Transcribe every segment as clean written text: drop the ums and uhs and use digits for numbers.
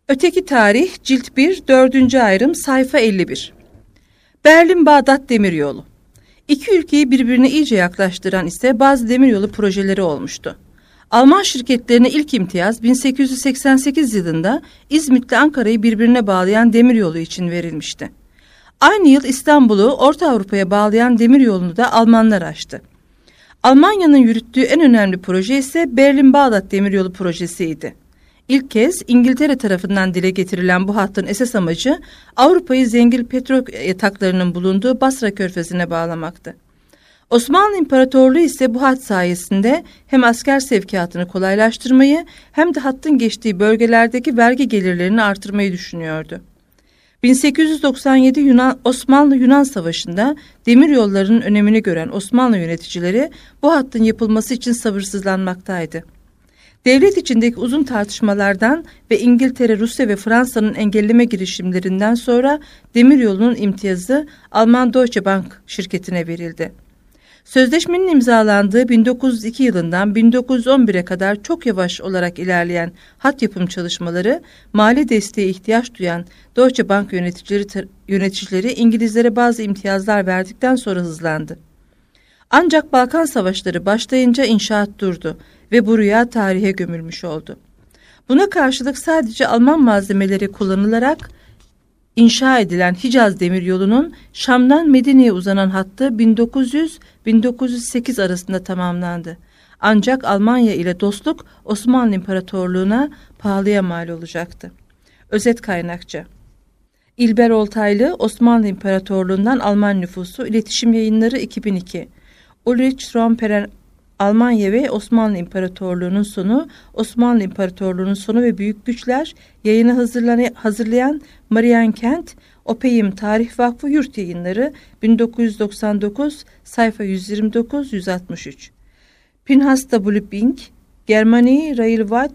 Öteki Tarih, Cilt 1, 4. ayrım, sayfa 51. Berlin-Bağdat Demiryolu. İki ülkeyi birbirine iyice yaklaştıran ise bazı demiryolu projeleri olmuştu. Alman şirketlerine ilk imtiyaz 1888 yılında İzmit'le Ankara'yı birbirine bağlayan demiryolu için verilmişti. Aynı yıl İstanbul'u Orta Avrupa'ya bağlayan demiryolunu da Almanlar açtı. Almanya'nın yürüttüğü en önemli proje ise Berlin-Bağdat Demiryolu projesiydi. İlk kez İngiltere tarafından dile getirilen bu hattın esas amacı Avrupa'yı zengin petrol yataklarının bulunduğu Basra Körfezi'ne bağlamaktı. Osmanlı İmparatorluğu ise bu hat sayesinde hem asker sevkiyatını kolaylaştırmayı hem de hattın geçtiği bölgelerdeki vergi gelirlerini artırmayı düşünüyordu. 1897 Osmanlı-Yunan Savaşı'nda demiryollarının önemini gören Osmanlı yöneticileri bu hattın yapılması için sabırsızlanmaktaydı. Devlet içindeki uzun tartışmalardan ve İngiltere, Rusya ve Fransa'nın engelleme girişimlerinden sonra demiryolunun imtiyazı Alman Deutsche Bank şirketine verildi. Sözleşmenin imzalandığı 1902 yılından 1911'e kadar çok yavaş olarak ilerleyen hat yapım çalışmaları, mali desteğe ihtiyaç duyan Deutsche Bank yöneticileri İngilizlere bazı imtiyazlar verdikten sonra hızlandı. Ancak Balkan Savaşları başlayınca inşaat durdu ve bu rüya tarihe gömülmüş oldu. Buna karşılık sadece Alman malzemeleri kullanılarak inşa edilen Hicaz Demiryolu'nun Şam'dan Medine'ye uzanan hattı 1900-1908 arasında tamamlandı. Ancak Almanya ile dostluk Osmanlı İmparatorluğu'na pahalıya mal olacaktı. Özet kaynakça: İlber Oltaylı, Osmanlı İmparatorluğu'ndan Alman nüfusu, İletişim Yayınları 2002. Ulrich Romperer, Almanya ve Osmanlı İmparatorluğu'nun sonu, Osmanlı İmparatorluğu'nun sonu ve büyük güçler, yayını hazırlayan Marian Kent, Opeyim Tarih Vakfı Yurt Yayınları 1999, sayfa 129-163. Pinhas W. Bing, Germany Railway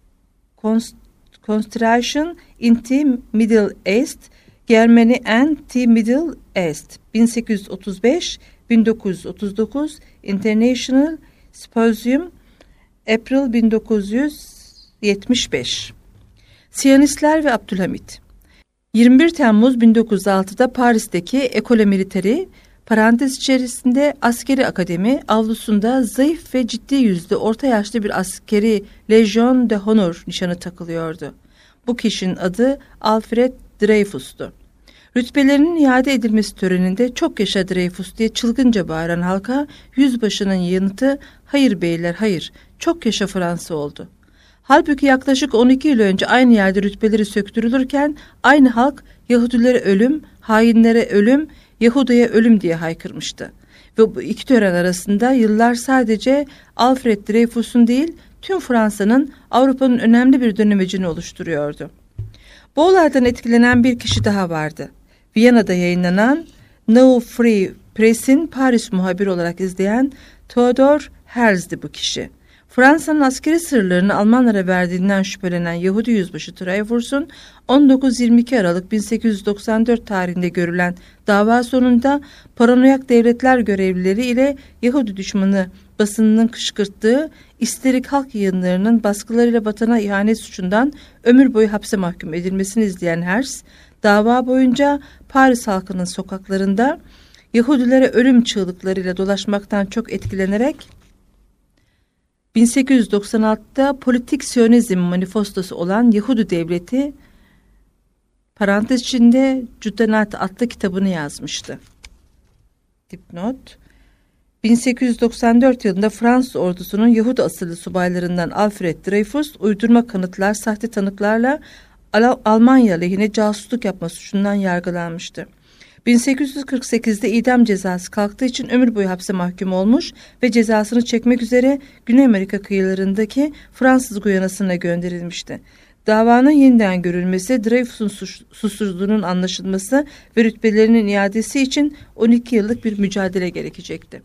Construction in the Middle East, Germany and the Middle East 1835-1939, International Symposium, April 1975. Siyonistler ve Abdülhamit. 21 Temmuz 1906'da Paris'teki École Militaire, parantez içerisinde askeri akademi avlusunda zayıf ve ciddi yüzlü orta yaşlı bir askeri Legion de Honor nişanı takılıyordu. Bu kişinin adı Alfred Dreyfus'tu. Rütbelerinin iade edilmesi töreninde "Çok yaşa Dreyfus" diye çılgınca bağıran halka yüzbaşının yanıtı "Hayır beyler, hayır, çok yaşa Fransa" oldu. Halbuki yaklaşık 12 yıl önce aynı yerde rütbeleri söktürülürken aynı halk Yahudilere ölüm, hainlere ölüm, Yahudi'ye ölüm diye haykırmıştı. Ve bu iki tören arasında yıllar sadece Alfred Dreyfus'un değil, tüm Fransa'nın, Avrupa'nın önemli bir dönemecini oluşturuyordu. Bu olaydan etkilenen bir kişi daha vardı. Viyana'da yayınlanan No Free Press'in Paris muhabiri olarak izleyen Theodor Herzl'di bu kişi. Fransa'nın askeri sırlarını Almanlara verdiğinden şüphelenen Yahudi yüzbaşı Dreyfus'un 19-22 Aralık 1894 tarihinde görülen dava sonunda paranoyak devletler görevlileri ile Yahudi düşmanı basınının kışkırttığı isterik halk yayınlarının baskılarıyla vatana ihanet suçundan ömür boyu hapse mahkum edilmesini izleyen Herz, dava boyunca Paris halkının sokaklarında Yahudilere ölüm çığlıklarıyla dolaşmaktan çok etkilenerek 1896'da Politik Siyonizm manifestosu olan Yahudi Devleti, parantez içinde Judenat adlı kitabını yazmıştı. Dipnot: 1894 yılında Fransız ordusunun Yahudi asıllı subaylarından Alfred Dreyfus, uydurma kanıtlar, sahte tanıklarla Almanya lehine casusluk yapma suçundan yargılanmıştı. 1848'de idam cezası kalktığı için ömür boyu hapse mahkum olmuş ve cezasını çekmek üzere Güney Amerika kıyılarındaki Fransız Guyana'sına gönderilmişti. Davanın yeniden görülmesi, Dreyfus'un suçsuzluğunun anlaşılması ve rütbelerinin iadesi için 12 yıllık bir mücadele gerekecekti.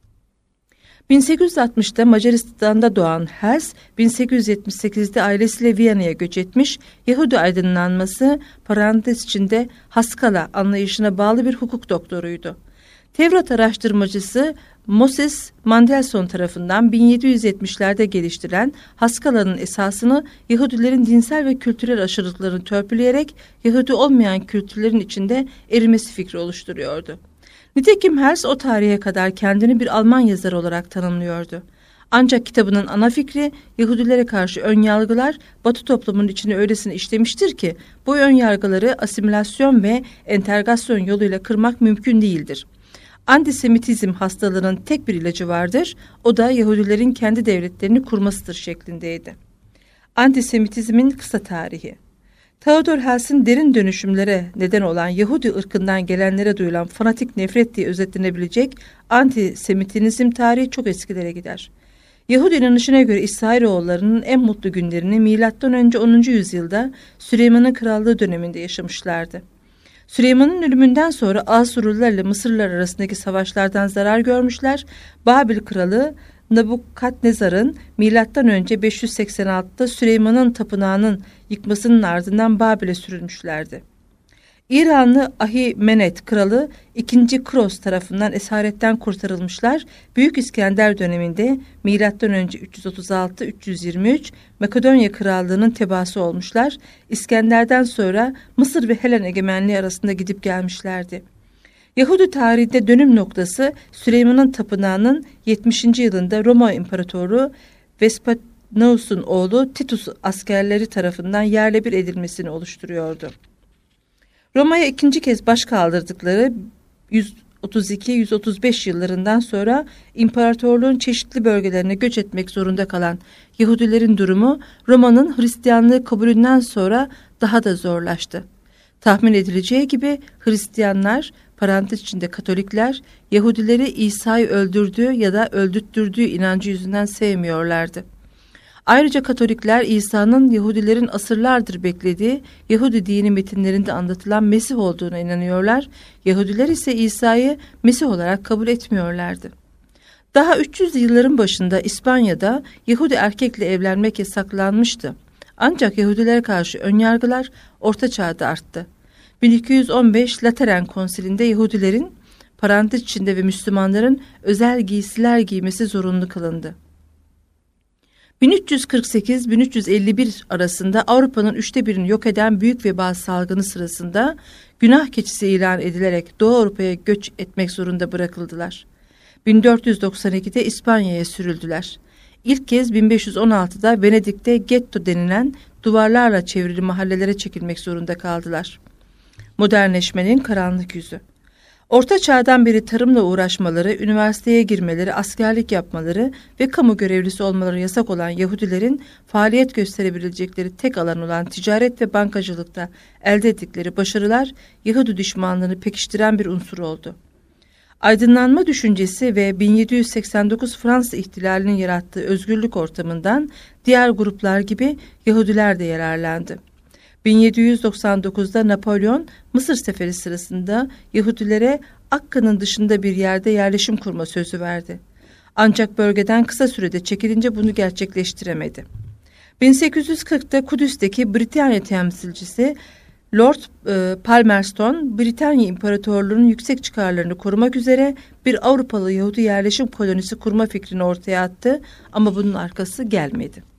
1860'da Macaristan'da doğan Herz, 1878'de ailesiyle Viyana'ya göç etmiş, Yahudi aydınlanması, parantez içinde Haskala anlayışına bağlı bir hukuk doktoruydu. Tevrat araştırmacısı Moses Mendelssohn tarafından 1770'lerde geliştirilen Haskalanın esasını Yahudilerin dinsel ve kültürel aşırılıklarını törpüleyerek Yahudi olmayan kültürlerin içinde erimesi fikri oluşturuyordu. Nitekim Hals o tarihe kadar kendini bir Alman yazarı olarak tanımlıyordu. Ancak kitabının ana fikri Yahudilere karşı önyargılar Batı toplumunun içine öylesine işlemiştir ki bu önyargıları asimilasyon ve entegrasyon yoluyla kırmak mümkün değildir. Antisemitizm hastalığının tek bir ilacı vardır, o da Yahudilerin kendi devletlerini kurmasıdır şeklindeydi. Antisemitizmin kısa tarihi. Theodor Herzl'in derin dönüşümlere neden olan Yahudi ırkından gelenlere duyulan fanatik nefret diye özetlenebilecek antisemitizm tarihi çok eskilere gider. Yahudi inanışına göre İsrailoğullarının en mutlu günlerini M.Ö. 10. yüzyılda Süleyman'ın krallığı döneminde yaşamışlardı. Süleyman'ın ölümünden sonra Asurlular ile Mısırlılar arasındaki savaşlardan zarar görmüşler, Babil kralı Nabukadnezar'ın M.Ö. 586'da Süleyman'ın tapınağının yıkmasının ardından Babil'e sürülmüşlerdi. İranlı Ahimenet kralı 2. Kros tarafından esaretten kurtarılmışlar. Büyük İskender döneminde M.Ö. 336-323 Makedonya krallığının tebaası olmuşlar. İskender'den sonra Mısır ve Helen egemenliği arasında gidip gelmişlerdi. Yahudi tarihinde dönüm noktası Süleyman'ın tapınağının 70. yılında Roma İmparatoru Vespasianus'un oğlu Titus askerleri tarafından yerle bir edilmesini oluşturuyordu. Roma'ya ikinci kez baş kaldırdıkları 132-135 yıllarından sonra imparatorluğun çeşitli bölgelerine göç etmek zorunda kalan Yahudilerin durumu Roma'nın Hristiyanlığı kabulünden sonra daha da zorlaştı. Tahmin edileceği gibi Hristiyanlar, parantez içinde Katolikler, Yahudileri İsa'yı öldürdüğü ya da öldürttürdüğü inancı yüzünden sevmiyorlardı. Ayrıca Katolikler İsa'nın Yahudilerin asırlardır beklediği Yahudi dini metinlerinde anlatılan Mesih olduğuna inanıyorlar. Yahudiler ise İsa'yı Mesih olarak kabul etmiyorlardı. Daha 300'lü yılların başında İspanya'da Yahudi erkekle evlenmek yasaklanmıştı. Ancak Yahudilere karşı önyargılar Orta Çağ'da arttı. 1215 Lateran Konsili'nde Yahudilerin parantez içinde ve Müslümanların özel giysiler giymesi zorunlu kılındı. 1348-1351 arasında Avrupa'nın 1/3'ünü yok eden büyük veba salgını sırasında günah keçisi ilan edilerek Doğu Avrupa'ya göç etmek zorunda bırakıldılar. 1492'de İspanya'ya sürüldüler. İlk kez 1516'da Venedik'te getto denilen duvarlarla çevrili mahallelere çekilmek zorunda kaldılar. Modernleşmenin karanlık yüzü. Orta Çağ'dan beri tarımla uğraşmaları, üniversiteye girmeleri, askerlik yapmaları ve kamu görevlisi olmaları yasak olan Yahudilerin faaliyet gösterebilecekleri tek alan olan ticaret ve bankacılıkta elde ettikleri başarılar Yahudi düşmanlığını pekiştiren bir unsur oldu. Aydınlanma düşüncesi ve 1789 Fransız ihtilalinin yarattığı özgürlük ortamından diğer gruplar gibi Yahudiler de yararlandı. 1799'da Napolyon Mısır seferi sırasında Yahudilere Akka'nın dışında bir yerde yerleşim kurma sözü verdi. Ancak bölgeden kısa sürede çekilince bunu gerçekleştiremedi. 1840'da Kudüs'teki Britanya temsilcisi Lord Palmerston, Britanya İmparatorluğu'nun yüksek çıkarlarını korumak üzere bir Avrupalı Yahudi yerleşim kolonisi kurma fikrini ortaya attı ama bunun arkası gelmedi.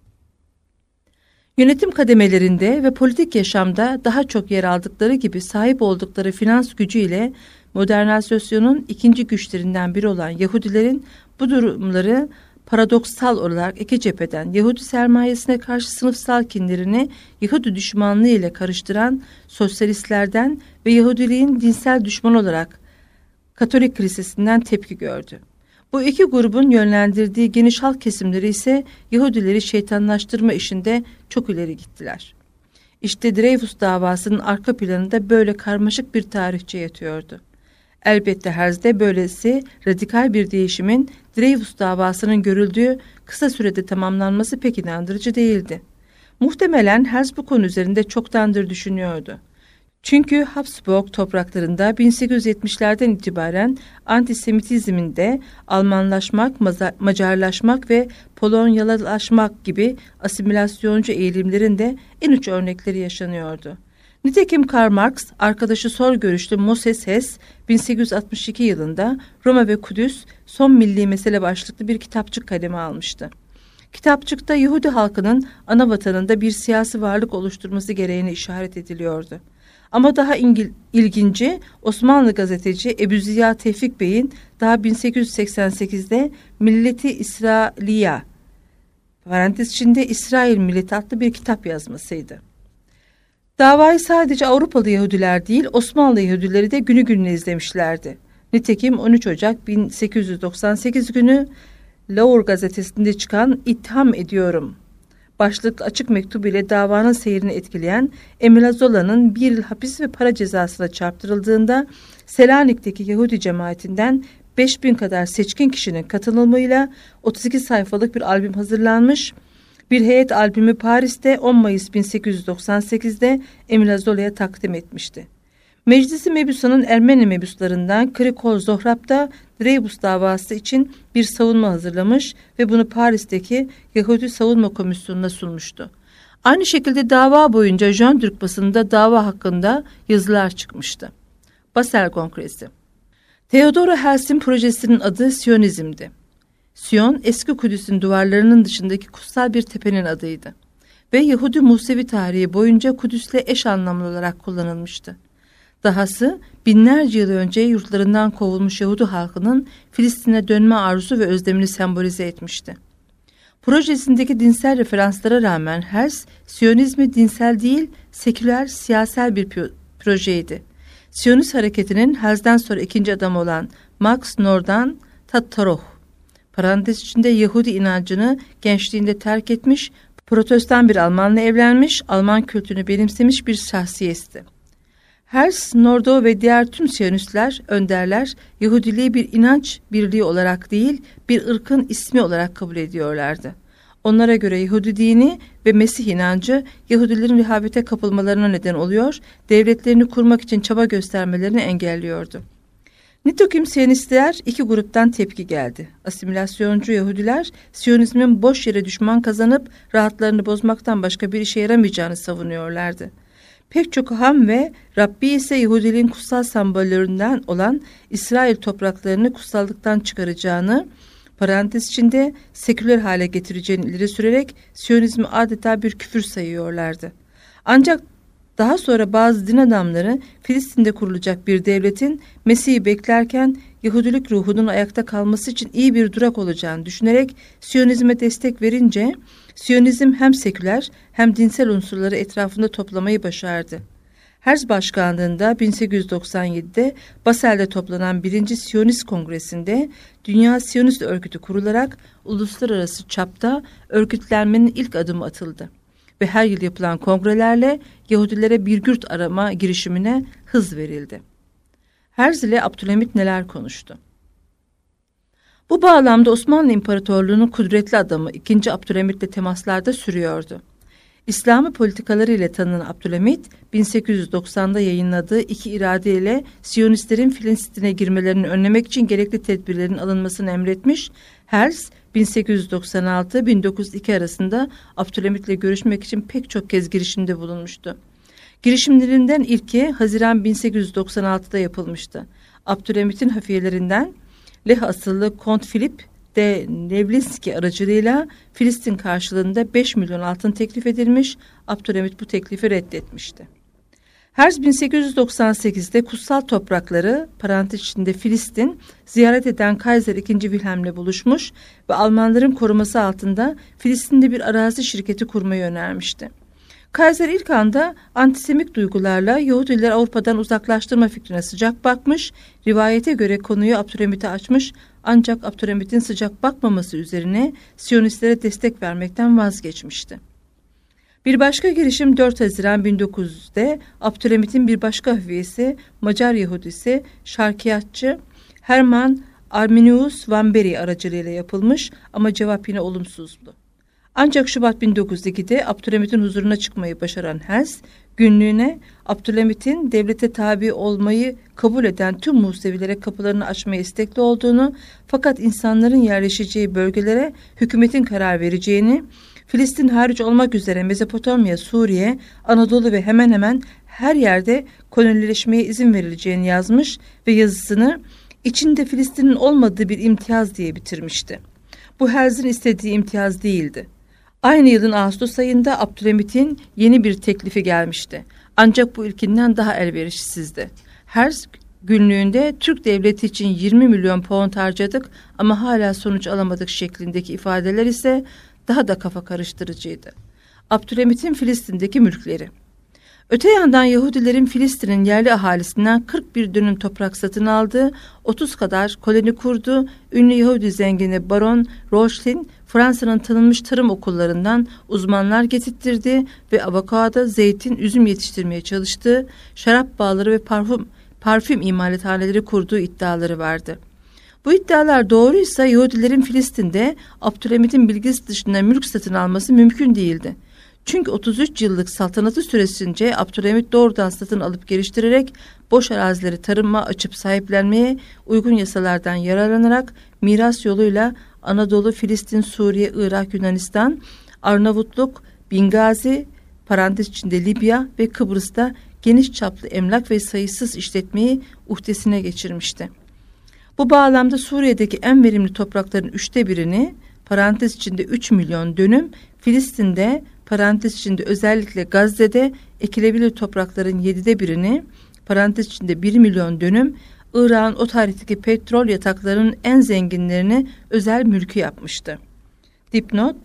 Yönetim kademelerinde ve politik yaşamda daha çok yer aldıkları gibi sahip oldukları finans gücüyle modernizasyonun ikinci güçlerinden biri olan Yahudilerin bu durumları paradoksal olarak iki cepheden Yahudi sermayesine karşı sınıfsal kinlerini Yahudi düşmanlığı ile karıştıran sosyalistlerden ve Yahudiliğin dinsel düşman olarak Katolik kilisesinden tepki gördü. Bu iki grubun yönlendirdiği geniş halk kesimleri ise Yahudileri şeytanlaştırma işinde çok ileri gittiler. İşte Dreyfus davasının arka planında böyle karmaşık bir tarihçe yatıyordu. Elbette Herzl'de böylesi radikal bir değişimin Dreyfus davasının görüldüğü kısa sürede tamamlanması pek inandırıcı değildi. Muhtemelen Herzl bu konu üzerinde çoktandır düşünüyordu. Çünkü Habsburg topraklarında 1870'lerden itibaren antisemitizmin de Almanlaşmak, Macarlaşmak ve Polonyalılaşmak gibi asimilasyoncu eğilimlerin de en uç örnekleri yaşanıyordu. Nitekim Karl Marx, arkadaşı sol görüşlü Moses Hess, 1862 yılında Roma ve Kudüs son milli mesele başlıklı bir kitapçık kaleme almıştı. Kitapçıkta Yahudi halkının ana vatanında bir siyasi varlık oluşturması gereğine işaret ediliyordu. Ama daha ilginci, Osmanlı gazeteci Ebu Ziya Tevfik Bey'in daha 1888'de Milleti İsrailiya, parantez içinde İsrail Milleti adlı bir kitap yazmasıydı. Davayı sadece Avrupalı Yahudiler değil, Osmanlı Yahudileri de günü gününe izlemişlerdi. Nitekim 13 Ocak 1898 günü Laur gazetesinde çıkan "İttiham ediyorum" başlıklı açık mektubu ile davanın seyrini etkileyen Emile Zola'nın 1 yıl hapis ve para cezasına çarptırıldığında Selanik'teki Yahudi cemaatinden 5000 kadar seçkin kişinin katılımıyla 32 sayfalık bir albüm hazırlanmış. Bir heyet albümü Paris'te 10 Mayıs 1898'de Emile Zola'ya takdim etmişti. Meclisi Mebusa'nın Ermeni mebuslarından Krikol Zohrab da Dreyfus davası için bir savunma hazırlamış ve bunu Paris'teki Yahudi Savunma Komisyonu'na sunmuştu. Aynı şekilde dava boyunca Jön Türk basınında dava hakkında yazılar çıkmıştı. Basel Kongresi. Theodor Herzl'in projesinin adı Siyonizm'di. Siyon, eski Kudüs'ün duvarlarının dışındaki kutsal bir tepenin adıydı ve Yahudi Musevi tarihi boyunca Kudüs'le eş anlamlı olarak kullanılmıştı. Dahası binlerce yıl önce yurtlarından kovulmuş Yahudi halkının Filistin'e dönme arzusu ve özlemini sembolize etmişti. Projesindeki dinsel referanslara rağmen Herzl, Siyonizmi dinsel değil, seküler, siyasal bir projeydi. Siyonist hareketinin Herzl'den sonra ikinci adamı olan Max Nordau Tatarot, parantez içinde Yahudi inancını gençliğinde terk etmiş, Protestan bir Almanla evlenmiş, Alman kültürünü benimsemiş bir şahsiyetti. Herzl, Nordau ve diğer tüm Siyonistler, önderler, Yahudiliği bir inanç birliği olarak değil, bir ırkın ismi olarak kabul ediyorlardı. Onlara göre Yahudi dini ve Mesih inancı, Yahudilerin rehavete kapılmalarına neden oluyor, devletlerini kurmak için çaba göstermelerini engelliyordu. Nitekim Siyonistler iki gruptan tepki geldi. Asimilasyoncu Yahudiler, Siyonizmin boş yere düşman kazanıp rahatlarını bozmaktan başka bir işe yaramayacağını savunuyorlardı. Pek çok ham ve Rabbi ise Yahudiliğin kutsal sembollerinden olan İsrail topraklarını kutsallıktan çıkaracağını, parantez içinde seküler hale getireceğini ileri sürerek Siyonizmi adeta bir küfür sayıyorlardı. Ancak daha sonra bazı din adamları Filistin'de kurulacak bir devletin Mesih'i beklerken Yahudilik ruhunun ayakta kalması için iyi bir durak olacağını düşünerek Siyonizme destek verince Siyonizm hem seküler hem dinsel unsurları etrafında toplamayı başardı. Herzl başkanlığında 1897'de Basel'de toplanan 1. Siyonist Kongresi'nde Dünya Siyonist Örgütü kurularak uluslararası çapta örgütlenmenin ilk adımı atıldı. Ve her yıl yapılan kongrelerle Yahudilere bir gürt arama girişimine hız verildi. Herzl ile Abdülhamit neler konuştu? Bu bağlamda Osmanlı İmparatorluğu'nun kudretli adamı 2. Abdülhamit ile temaslarda sürüyordu. İslami politikaları ile tanınan Abdülhamit, 1890'da yayınladığı 2 iradeyle Siyonistlerin Filistin'e girmelerini önlemek için gerekli tedbirlerin alınmasını emretmiş. Herzl, 1896-1902 arasında Abdülhamit ile görüşmek için pek çok kez girişimde bulunmuştu. Girişimlerinden ilki Haziran 1896'da yapılmıştı. Abdülhamit'in hafiyelerinden Leh asıllı Kont Philip de Nevlinski aracılığıyla Filistin karşılığında 5 milyon altın teklif edilmiş, Abdülhamit bu teklifi reddetmişti. Herzl 1898'de kutsal toprakları, parantez içinde Filistin, ziyaret eden Kaiser II. Wilhelm'le buluşmuş ve Almanların koruması altında Filistin'de bir arazi şirketi kurmayı önermişti. Kaiser ilk anda antisemit duygularla Yahudileri Avrupa'dan uzaklaştırma fikrine sıcak bakmış, rivayete göre konuyu Abdülhamit'e açmış ancak Abdülhamit'in sıcak bakmaması üzerine Siyonistlere destek vermekten vazgeçmişti. Bir başka girişim 4 Haziran 1900'de Abdülhamit'in bir başka hafiyesi Macar Yahudisi şarkiyatçı Hermann Arminius van Beri aracılığıyla yapılmış ama cevap yine olumsuzdu. Ancak Şubat 1902'de Abdülhamit'in huzuruna çıkmayı başaran Herzl, günlüğüne Abdülhamit'in devlete tabi olmayı kabul eden tüm Musevilere kapılarını açmaya istekli olduğunu, fakat insanların yerleşeceği bölgelere hükümetin karar vereceğini Filistin hariç olmak üzere Mezopotamya, Suriye, Anadolu ve hemen hemen her yerde kolonileşmeye izin verileceğini yazmış ve yazısını içinde Filistin'in olmadığı bir imtiyaz diye bitirmişti. Bu Herzl'in istediği imtiyaz değildi. Aynı yılın Ağustos ayında Abdülhamit'in yeni bir teklifi gelmişti. Ancak bu ilkinden daha elverişsizdi. Herzl günlüğünde Türk devleti için 20 milyon pound harcadık ama hala sonuç alamadık şeklindeki ifadeler ise daha da kafa karıştırıcıydı. Abdülhamit'in Filistin'deki mülkleri. Öte yandan Yahudilerin Filistin'in yerli ahalisinden 41 dönüm toprak satın aldığı, 30 kadar koloni kurdu. Ünlü Yahudi zengini Baron Rochlin, Fransa'nın tanınmış tarım okullarından uzmanlar getirttirdi ve avokado, zeytin, üzüm yetiştirmeye çalıştığı, şarap bağları ve parfüm imalathaneleri kurduğu iddiaları vardı. Bu iddialar doğruysa Yahudilerin Filistin'de Abdülhamit'in bilgisi dışında mülk satın alması mümkün değildi. Çünkü 33 yıllık saltanatı süresince Abdülhamit doğrudan satın alıp geliştirerek boş arazileri tarıma açıp sahiplenmeye uygun yasalardan yararlanarak miras yoluyla Anadolu, Filistin, Suriye, Irak, Yunanistan, Arnavutluk, Bingazi, parantez içinde Libya ve Kıbrıs'ta geniş çaplı emlak ve sayısız işletmeyi uhdesine geçirmişti. Bu bağlamda Suriye'deki en verimli toprakların 1/3'ini, parantez içinde 3 milyon dönüm, Filistin'de, parantez içinde özellikle Gazze'de ekilebilir toprakların 1/7'ini, parantez içinde 1 milyon dönüm, Irak'ın o tarihteki petrol yataklarının en zenginlerini özel mülkü yapmıştı. Dipnot: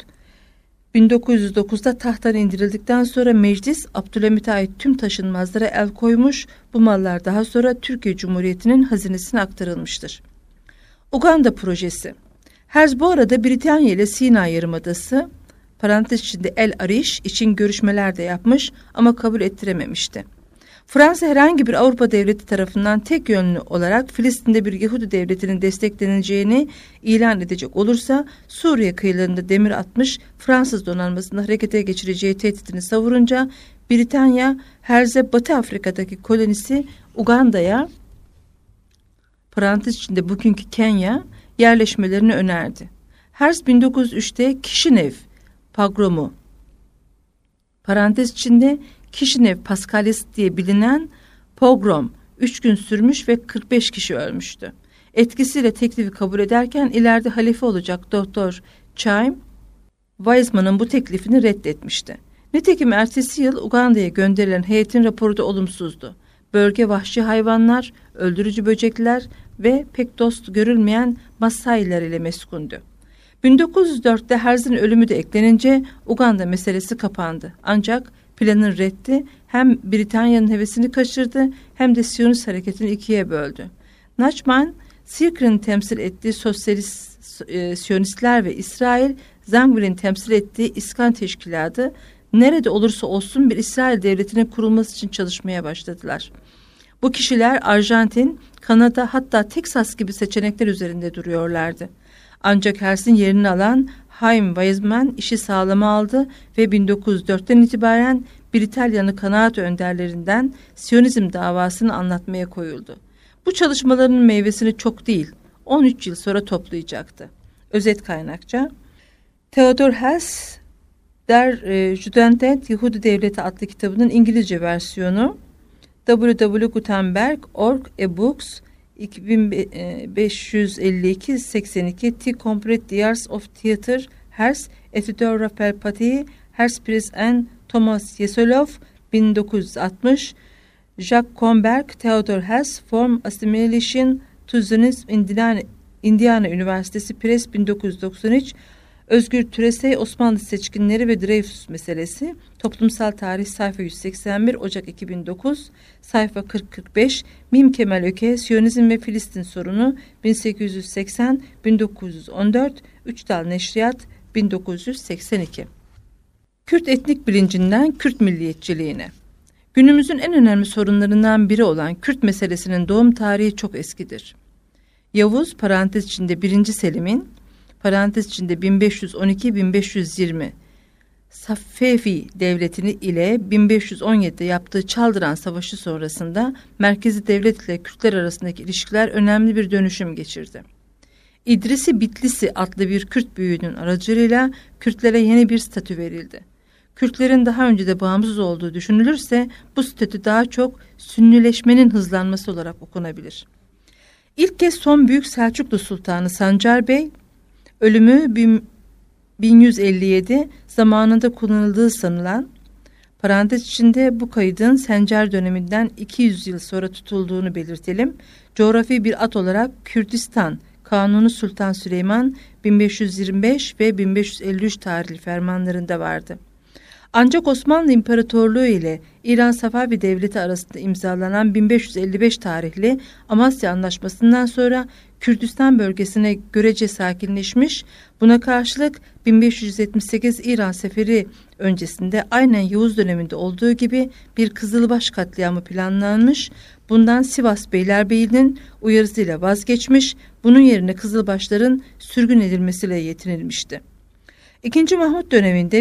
1909'da tahttan indirildikten sonra meclis Abdülhamit'e ait tüm taşınmazlara el koymuş, bu mallar daha sonra Türkiye Cumhuriyeti'nin hazinesine aktarılmıştır. Uganda projesi. Herzl bu arada Britanya ile Sina Yarımadası, parantez içinde El Arish için görüşmeler de yapmış ama kabul ettirememişti. Fransa herhangi bir Avrupa devleti tarafından tek yönlü olarak Filistin'de bir Yahudi devletinin destekleneceğini ilan edecek olursa Suriye kıyılarında demir atmış Fransız donanmasını harekete geçireceği tehditini savurunca Britanya Herzl'e Batı Afrika'daki kolonisi Uganda'ya, parantez içinde bugünkü Kenya, yerleşmelerini önerdi. Herzl 1903'te Kişinev pogromu, parantez içinde Kişinev Paskalis diye bilinen pogrom 3 gün sürmüş ve 45 kişi ölmüştü. Etkisiyle teklifi kabul ederken ileride halife olacak Doktor Chaim Weizmann'ın bu teklifini reddetmişti. Nitekim ertesi yıl Uganda'ya gönderilen heyetin raporu da olumsuzdu. Bölge vahşi hayvanlar, öldürücü böcekler ve pek dost görülmeyen Masailer ile meskundu. 1904'te Herzl'in ölümü de eklenince Uganda meselesi kapandı. Ancak planın reddi hem Britanya'nın hevesini kaçırdı hem de Siyonist hareketini ikiye böldü. Nachman, Sirkir'in temsil ettiği Siyonistler ve İsrail, Zangwill'in temsil ettiği İskan Teşkilatı, nerede olursa olsun bir İsrail devletinin kurulması için çalışmaya başladılar. Bu kişiler Arjantin, Kanada, hatta Teksas gibi seçenekler üzerinde duruyorlardı. Ancak Herzl'in yerini alan Chaim Weizmann işi sağlama aldı ve 1904'ten itibaren Britanyalı kanaat önderlerinden Siyonizm davasını anlatmaya koyuldu. Bu çalışmalarının meyvesini çok değil, 13 yıl sonra toplayacaktı. Özet kaynakça: Theodor Herzl, Der Judendet Yahudi Devleti adlı kitabının İngilizce versiyonu, www.gutenberg.org ebooks 2552-82 T Complete Years of Theater Herzl, editör Raphael Paty, Herzl Press and Thomas Yesolov 1960, Jacques Comberg, Theodor Herzl, Form Assimilation to Zionism, Indiana Üniversitesi Press 1993, Özgür Türesey, Osmanlı seçkinleri ve Dreyfus meselesi, Toplumsal Tarih sayfa 181, Ocak 2009, sayfa 40-45, Mim Kemal Öke, Siyonizm ve Filistin sorunu 1880-1914, Üç Dal Neşriyat 1982. Kürt etnik bilincinden Kürt milliyetçiliğine. Günümüzün en önemli sorunlarından biri olan Kürt meselesinin doğum tarihi çok eskidir. Yavuz, parantez içinde 1. Selim'in, parantez içinde 1512-1520 Safevi devletini ile 1517'de yaptığı Çaldıran Savaşı sonrasında merkezi devlet ile Kürtler arasındaki ilişkiler önemli bir dönüşüm geçirdi. İdrisi Bitlisi adlı bir Kürt büyüğünün aracılığıyla Kürtlere yeni bir statü verildi. Kürtlerin daha önce de bağımsız olduğu düşünülürse bu statü daha çok Sünnileşmenin hızlanması olarak okunabilir. İlk kez son Büyük Selçuklu Sultanı Sancar Bey, ölümü 1157 zamanında kullanıldığı sanılan, parantez içinde bu kaydın Sencer döneminden 200 yıl sonra tutulduğunu belirtelim, coğrafi bir ad olarak Kürdistan Kanunu Sultan Süleyman 1525 ve 1553 tarihli fermanlarında vardı. Ancak Osmanlı İmparatorluğu ile İran Safavi Devleti arasında imzalanan 1555 tarihli Amasya Anlaşması'ndan sonra Kürdistan bölgesine görece sakinleşmiş, buna karşılık 1578 İran Seferi öncesinde aynen Yavuz döneminde olduğu gibi bir Kızılbaş katliamı planlanmış, bundan Sivas Beylerbeyi'nin uyarısıyla vazgeçmiş, bunun yerine Kızılbaşların sürgün edilmesiyle yetinilmişti. İkinci Mahmut döneminde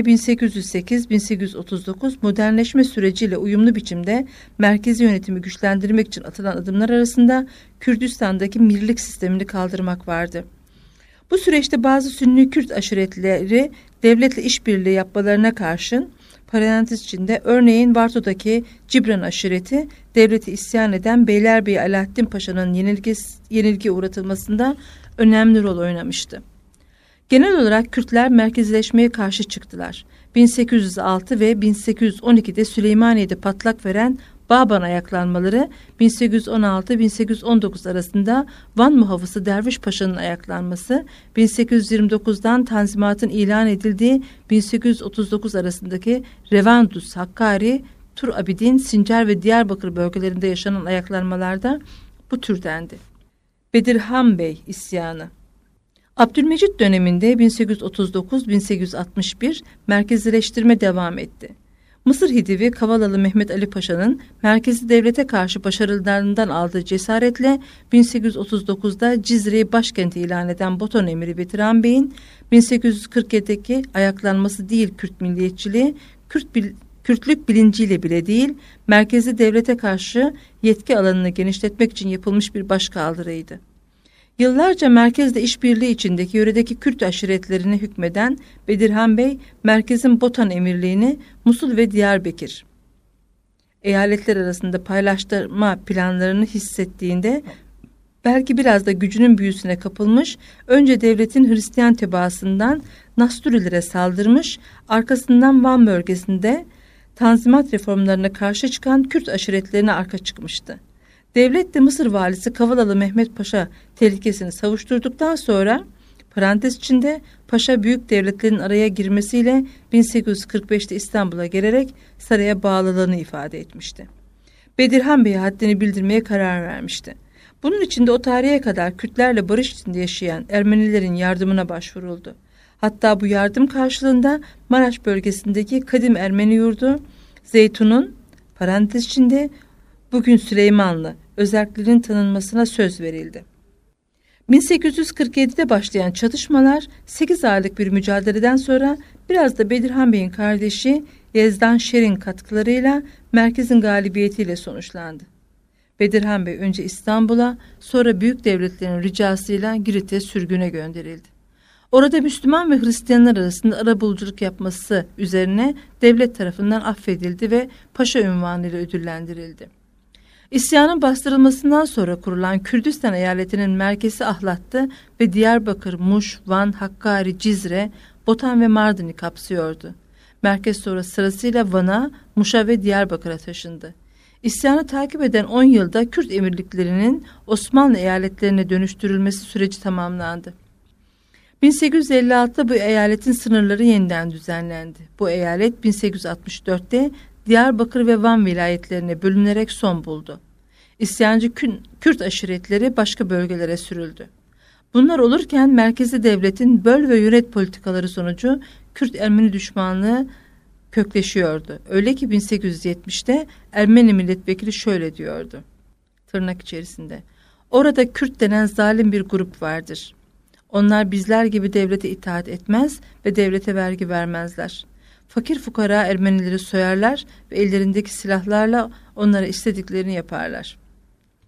1808-1839 modernleşme süreciyle uyumlu biçimde merkezi yönetimi güçlendirmek için atılan adımlar arasında Kürdistan'daki mirlik sistemini kaldırmak vardı. Bu süreçte bazı Sünni Kürt aşiretleri devletle işbirliği yapmalarına karşın, parantez içinde örneğin Varto'daki Cibran aşireti devleti isyan eden Beylerbeyi Alaaddin Paşa'nın yenilgi uğratılmasında önemli rol oynamıştı. Genel olarak Kürtler merkezleşmeye karşı çıktılar. 1806 ve 1812'de Süleymaniye'de patlak veren Bağban ayaklanmaları, 1816-1819 arasında Van muhafızı Derviş Paşa'nın ayaklanması, 1829'dan Tanzimat'ın ilan edildiği 1839 arasındaki Revandus, Hakkari, Tur Abidin, Sincar ve Diyarbakır bölgelerinde yaşanan ayaklanmalarda bu türdendi. Bedirhan Bey isyanı. Abdülmecit döneminde 1839-1861 merkezileştirme devam etti. Mısır Hidivi Kavalalı Mehmet Ali Paşa'nın merkezi devlete karşı başarılarından aldığı cesaretle 1839'da Cizre'yi başkenti ilan eden Botan Emiri Bedirhan Bey'in 1847'deki ayaklanması değil Kürt milliyetçiliği, Kürtlük bilinciyle bile değil, merkezi devlete karşı yetki alanını genişletmek için yapılmış bir başkaldırıydı. Yıllarca merkezde işbirliği içindeki yöredeki Kürt aşiretlerine hükmeden Bedirhan Bey, merkezin Botan emirliğini Musul ve Diyarbakır eyaletler arasında paylaştırma planlarını hissettiğinde belki biraz da gücünün büyüsüne kapılmış, önce devletin Hristiyan tebaasından Nasturilere saldırmış, arkasından Van bölgesinde Tanzimat reformlarına karşı çıkan Kürt aşiretlerine arka çıkmıştı. Devlet de Mısır valisi Kavalalı Mehmet Paşa tehlikesini savuşturduktan sonra parantez içinde Paşa büyük devletlerin araya girmesiyle 1845'te İstanbul'a gelerek saraya bağlılığını ifade etmişti. Bedirhan Bey'e haddini bildirmeye karar vermişti. Bunun için de o tarihe kadar Kürtlerle barış içinde yaşayan Ermenilerin yardımına başvuruldu. Hatta bu yardım karşılığında Maraş bölgesindeki kadim Ermeni yurdu Zeytun'un parantez içinde bugün Süleymanlı özelliklerin tanınmasına söz verildi. 1847'de başlayan çatışmalar 8 aylık bir mücadeleden sonra biraz da Bedirhan Bey'in kardeşi Yezdan Şer'in katkılarıyla merkezin galibiyetiyle sonuçlandı. Bedirhan Bey önce İstanbul'a, sonra büyük devletlerin ricasıyla Girit'e sürgüne gönderildi. Orada Müslüman ve Hristiyanlar arasında arabuluculuk yapması üzerine devlet tarafından affedildi ve paşa unvanıyla ödüllendirildi. İsyanın bastırılmasından sonra kurulan Kürdistan eyaletinin merkezi Ahlat'tı ve Diyarbakır, Muş, Van, Hakkari, Cizre, Botan ve Mardin'i kapsıyordu. Merkez sonra sırasıyla Van'a, Muş'a ve Diyarbakır'a taşındı. İsyanı takip eden 10 yılda Kürt emirliklerinin Osmanlı eyaletlerine dönüştürülmesi süreci tamamlandı. 1856'da bu eyaletin sınırları yeniden düzenlendi. Bu eyalet 1864'te Diyarbakır ve Van vilayetlerine bölünerek son buldu. İsyancı Kürt aşiretleri başka bölgelere sürüldü. Bunlar olurken merkezi devletin böl ve yönet politikaları sonucu Kürt-Ermeni düşmanlığı kökleşiyordu. Öyle ki 1870'te Ermeni milletvekili şöyle diyordu, tırnak içerisinde: "Orada Kürt denen zalim bir grup vardır. Onlar bizler gibi devlete itaat etmez ve devlete vergi vermezler. Fakir fukara Ermenileri soyarlar ve ellerindeki silahlarla onlara istediklerini yaparlar."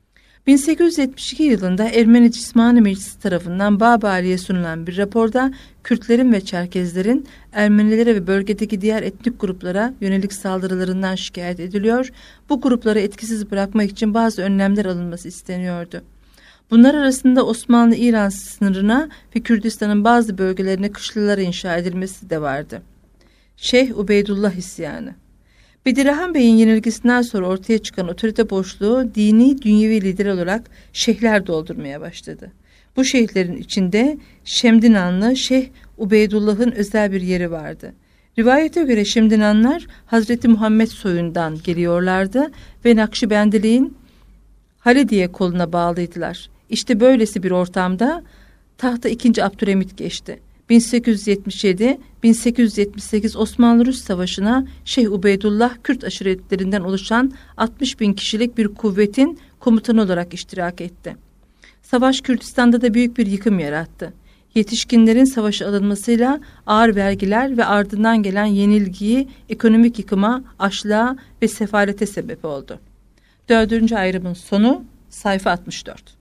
1872 yılında Ermeni Cismani Meclisi tarafından Babali'ye sunulan bir raporda Kürtlerin ve Çerkezlerin Ermenilere ve bölgedeki diğer etnik gruplara yönelik saldırılarından şikayet ediliyor, bu grupları etkisiz bırakmak için bazı önlemler alınması isteniyordu. Bunlar arasında Osmanlı-İran sınırına ve Kürdistan'ın bazı bölgelerine kışlalar inşa edilmesi de vardı. Şeyh Ubeydullah isyanı. Bedirhan Bey'in yenilgisinden sonra ortaya çıkan otorite boşluğu dini dünyevi lider olarak şeyhler doldurmaya başladı. Bu şeyhlerin içinde Şemdinanlı Şeyh Ubeydullah'ın özel bir yeri vardı. Rivayete göre Şemdinanlar Hazreti Muhammed soyundan geliyorlardı ve Nakşibendiliğin Halidiye koluna bağlıydılar. İşte böylesi bir ortamda tahta 2. Abdülhamit geçti. 1877-1878 Osmanlı-Rus Savaşı'na Şeyh Ubeydullah Kürt aşiretlerinden oluşan 60.000 kişilik bir kuvvetin komutanı olarak iştirak etti. Savaş Kürdistan'da da büyük bir yıkım yarattı. Yetişkinlerin savaşa alınmasıyla ağır vergiler ve ardından gelen yenilgiyi ekonomik yıkıma, açlığa ve sefalete sebep oldu. 4. ayrımın sonu sayfa 64.